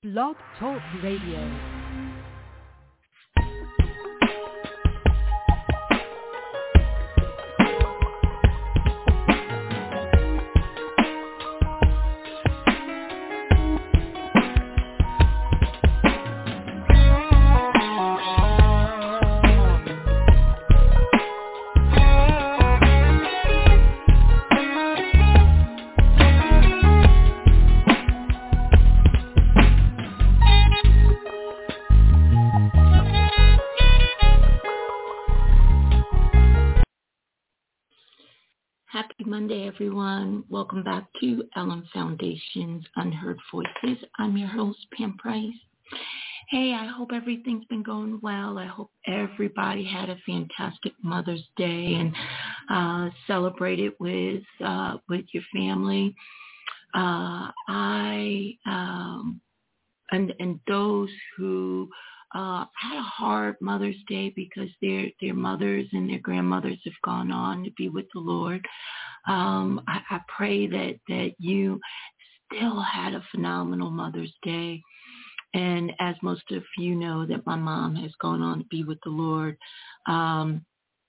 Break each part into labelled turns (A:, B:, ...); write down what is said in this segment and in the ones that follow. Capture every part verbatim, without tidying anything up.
A: Blog Talk Radio.
B: Happy Monday, everyone. Welcome back to Ellen Foundation's Unheard Voices. I'm your host, Pam Price. Hey, I hope everything's been going well. I hope everybody had a fantastic Mother's Day and uh, celebrated with uh, with your family. Uh, I um, and and those who uh, had a hard Mother's Day because their their mothers and their grandmothers have gone on to be with the Lord. Um, I, I pray that, that you still had a phenomenal Mother's Day. And as most of you know, that my mom has gone on to be with the Lord um,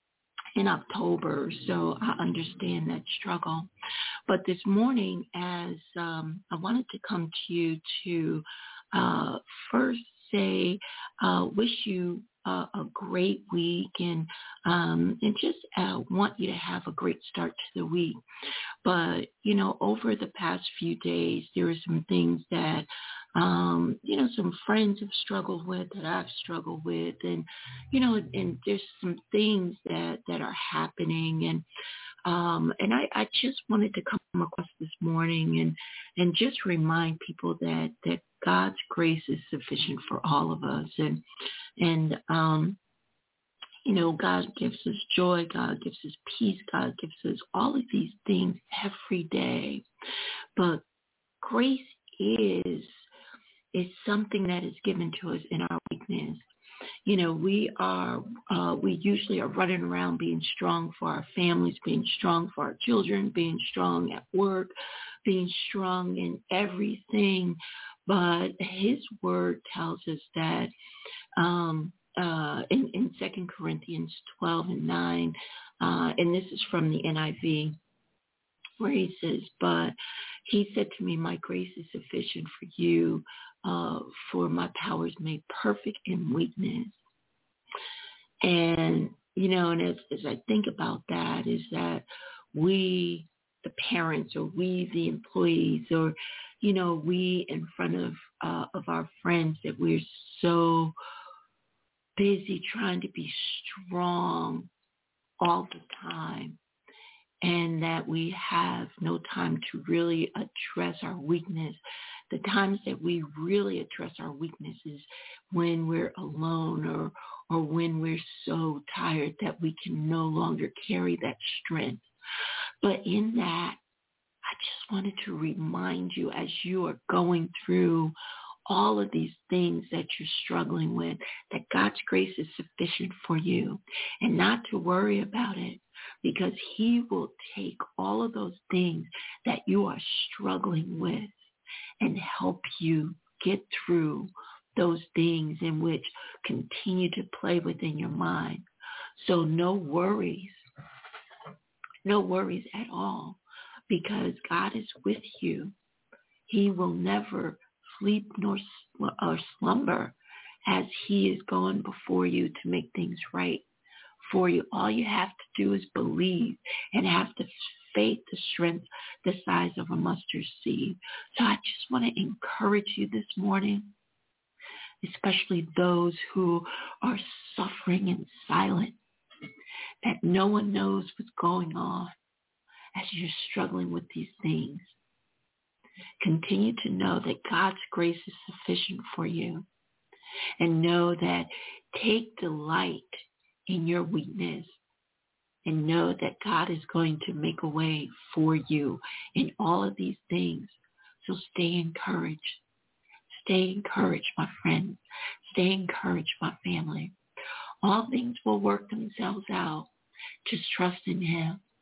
B: in October. So I understand that struggle. But this morning, as um, I wanted to come to you to uh, first say, uh, wish you Uh, a great week and um, and just uh, want you to have a great start to the week. But, you know, over the past few days, there are some things that, um, you know, some friends have struggled with that I've struggled with. And, you know, and there's some things that, that are happening. And um, and I, I just wanted to come across this morning and, and just remind people that, that God's grace is sufficient for all of us. And, and um, you know, God gives us joy. God gives us peace. God gives us all of these things every day. But grace is, is something that is given to us in our weakness. You know, we are, uh, we usually are running around being strong for our families, being strong for our children, being strong at work, being strong in everything. But his word tells us that um, uh, in, in Second Corinthians twelve and nine, uh, and this is from the N I V, where he says, but he said to me, my grace is sufficient for you, uh, for my power is made perfect in weakness. And, you know, and as, as I think about that, is that we, the parents, or we, the employees, or, you know, we in front of, uh, of our friends, that we're so busy trying to be strong all the time, and that we have no time to really address our weakness. The times that we really address our weaknesses when we're alone, or or when we're so tired that we can no longer carry that strength. But in that, I just wanted to remind you, as you are going through all of these things that you're struggling with, that God's grace is sufficient for you, and not to worry about it, because he will take all of those things that you are struggling with and help you get through those things in which continue to play within your mind. So no worries, no worries at all, because God is with you. He will never sleep nor or slumber, as he is going before you to make things right for you. All you have to do is believe and have the faith, the strength, the size of a mustard seed. So I just want to encourage you this morning, especially those who are suffering in silence, that no one knows what's going on as you're struggling with these things. Continue to know that God's grace is sufficient for you, and know that take delight in your weakness, and know that God is going to make a way for you in all of these things. So stay encouraged. Stay encouraged, my friends. Stay encouraged, my family. All things will work themselves out. Just trust in him.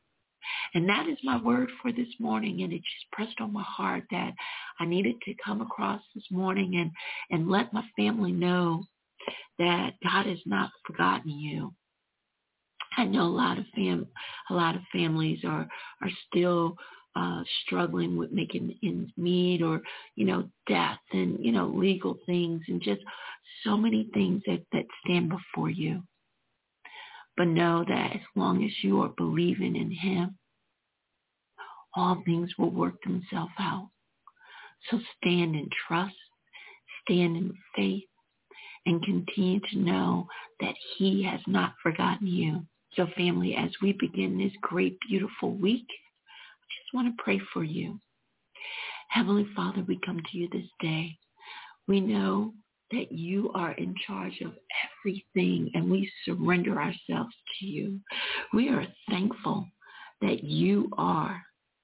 B: And that is my word for this morning. And it just pressed on my heart that I needed to come across this morning and, and let my family know that God has not forgotten you. I know a lot of fam, a lot of families are are still uh, struggling with making ends meet, or you know, death and you know, legal things, and just so many things that that stand before you. But know that as long as you are believing in Him, all things will work themselves out. So stand in trust, stand in faith, and continue to know that He has not forgotten you. So family, as we begin this great, beautiful week, I just want to pray for you. Heavenly Father, we come to you this day. We know that you are in charge of everything, and we surrender ourselves to you. We are thankful that you are.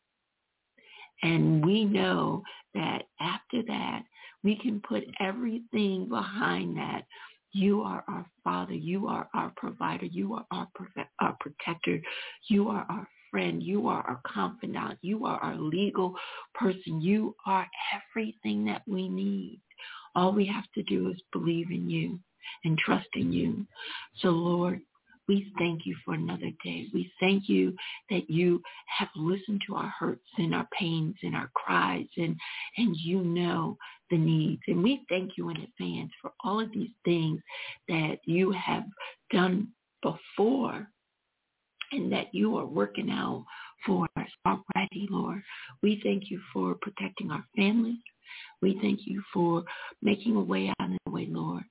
B: And we know that after that, we can put everything behind that. You are our Father. You are our provider. You are our, our protector. You are our friend. You are our confidant. You are our legal person. You are everything that we need. All we have to do is believe in you and trust in you. So, Lord, we thank you for another day. We thank you that you have listened to our hurts and our pains and our cries, and, and you know the needs. And we thank you in advance for all of these things that you have done before and that you are working out for us already, Lord. We thank you for protecting our families. We thank you for making a way out of the way, Lord.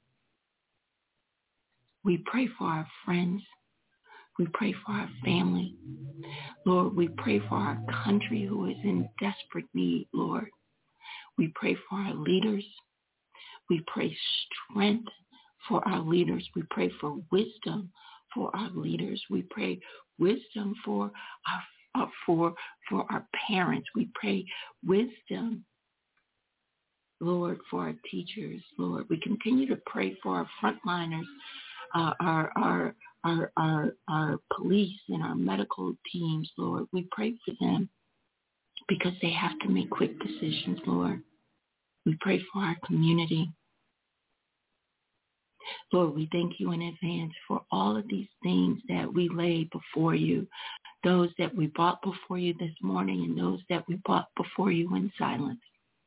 B: We pray for our friends. We pray for our family. Lord, we pray for our country who is in desperate need, Lord. We pray for our leaders. We pray strength for our leaders. We pray for wisdom for our leaders. We pray wisdom for our, uh, for, for our parents. We pray wisdom, Lord, for our teachers, Lord. We continue to pray for our frontliners, uh, our, our, our, our, our police and our medical teams, Lord. We pray for them because they have to make quick decisions, Lord. We pray for our community. Lord, we thank you in advance for all of these things that we lay before you, those that we brought before you this morning and those that we brought before you in silence.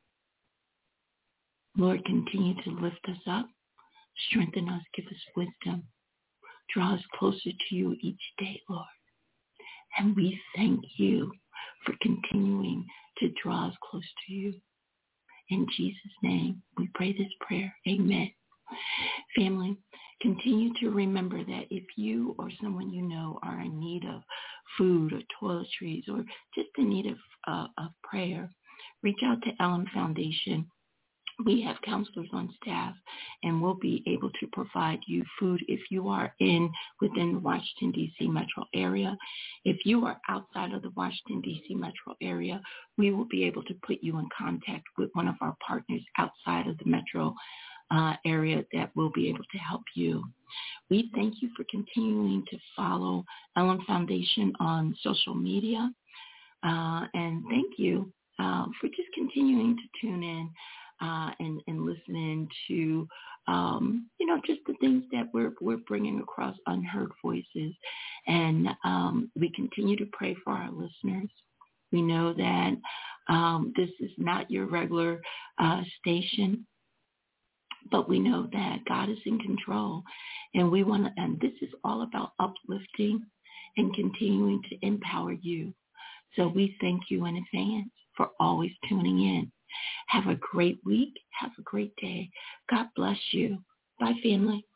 B: Lord, continue to lift us up, strengthen us, give us wisdom, draw us closer to you each day, Lord. And we thank you for continuing to draw us close to you. In Jesus' name, we pray this prayer. Amen. Family, continue to remember that if you or someone you know are in need of food or toiletries or just in need of, uh, of prayer, reach out to Ellen Foundation. We have counselors on staff, and we'll be able to provide you food if you are in within the Washington, D C metro area. If you are outside of the Washington, D C metro area, we will be able to put you in contact with one of our partners outside of the metro uh, area that will be able to help you. We thank you for continuing to follow Ellen Foundation on social media, uh, and thank you uh, for just continuing to tune in. Uh, and, and listening to, um, you know, just the things that we're we're bringing across Unheard Voices. And um, we continue to pray for our listeners. We know that um, this is not your regular uh, station, but we know that God is in control. And we want to, and this is all about uplifting and continuing to empower you. So we thank you in advance for always tuning in. Have a great week. Have a great day. God bless you. Bye, family.